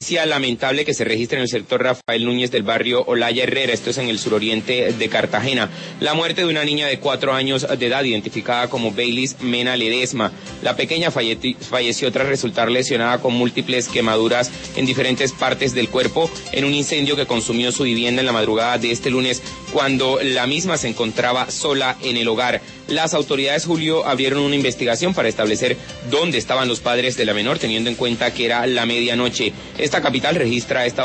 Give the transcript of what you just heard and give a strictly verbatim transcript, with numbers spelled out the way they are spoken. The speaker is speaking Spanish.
Lamentable que se registra en el sector Rafael Núñez del barrio Olaya Herrera, esto es en el suroriente de Cartagena. La muerte de una niña de cuatro años de edad, identificada como Baileys Mena Ledesma. La pequeña falle- falleció tras resultar lesionada con múltiples quemaduras en diferentes partes del cuerpo en un incendio que consumió su vivienda en la madrugada de este lunes, cuando la misma se encontraba sola en el hogar. Las autoridades, Julio, abrieron una investigación para establecer dónde estaban los padres de la menor, teniendo en cuenta que era la medianoche. Esta capital registra esta